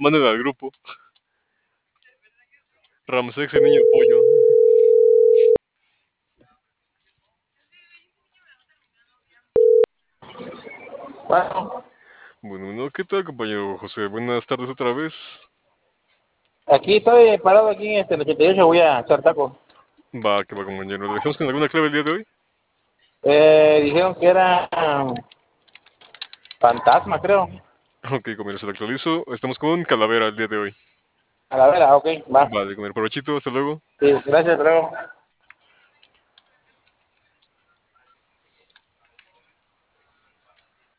Manden al grupo. Ramsés, el niño pollo. Bueno, Bueno, ¿qué tal, compañero José? Buenas tardes otra vez. aquí estoy parado aquí en el 88, voy a echar tacos. Va, que va, compañero. ¿Le dejamos con alguna clave el día de hoy? Dijeron que era fantasma, creo. Ok, compañero, se lo actualizo. Estamos con Calavera el día de hoy. A la vera, ok, va. Vale, compañero, provechito, hasta luego. Sí, gracias, luego.